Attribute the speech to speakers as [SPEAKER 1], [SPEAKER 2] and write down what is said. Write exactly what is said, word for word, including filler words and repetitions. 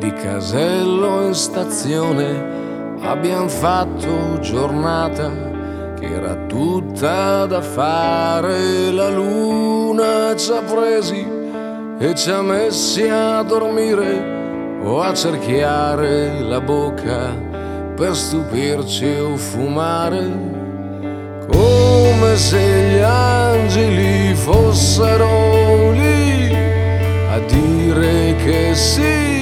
[SPEAKER 1] di casello in stazione abbiam fatto giornata che era tutta da fare. La luna ci ha presi e ci ha messi a dormire o a cerchiare la bocca per stupirci o fumare, come se gli angeli fossero lì a dire che sì.